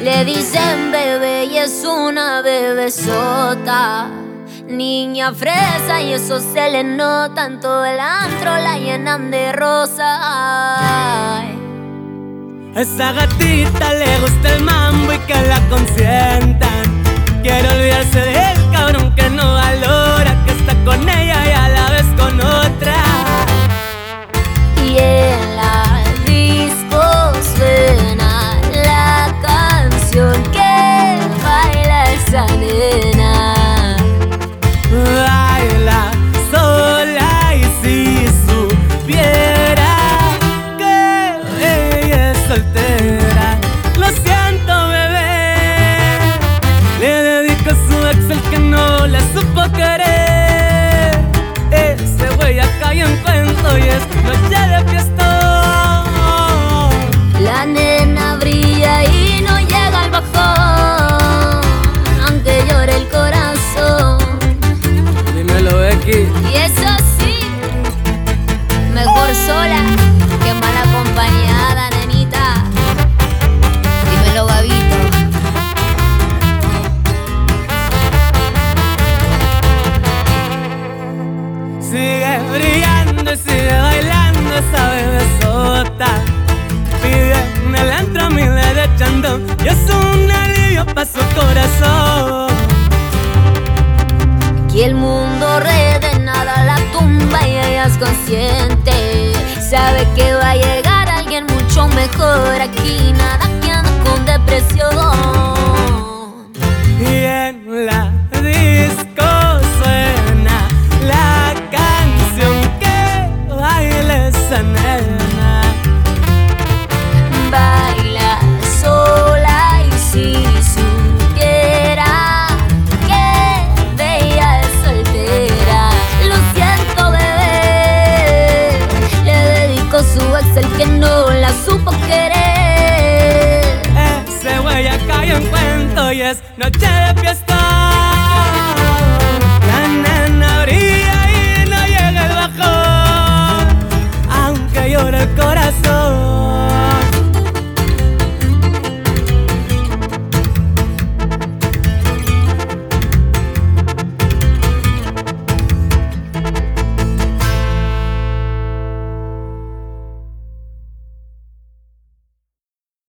Le dicen bebé y es una bebesota, niña fresa y eso se le nota. En todo el antro la llenan de rosas. A esa gatita le gusta el mambo y que la consientan. Quiere olvidarse del cabrón que no valora, que está con ella y a la vez con otra. Y en la disco suena la canción que baila esa nena. Baila sola y si supiera que ella es soltera. Lo siento, bebé, le dedico a su ex el que no la supo querer. Ese güey ya cayó en cuento y es noche de fiesta. La nena brilla y no llega al bajón, aunque llore el corazón. Dímelo, Becky. Y eso sí, mejor sola que mal acompañada, nenita. Dímelo, Gabito. Sigue brillando y sigue bailando esa bebesota. Pide en el antro miles de chandón y es un alivio pa' su corazón. Que el mundo de nada la tumba y ella es consciente. Sabe que va a llegar alguien mucho mejor. Aquí nada que anda con depresión. Y en la disco suena la canción que baila esa nena. Baila sola y si supiera que bella es soltera. Lo siento, bebé, le dedico su ex el que no la supo querer. Ese güey ya cayó en cuento y es noche de fiesta.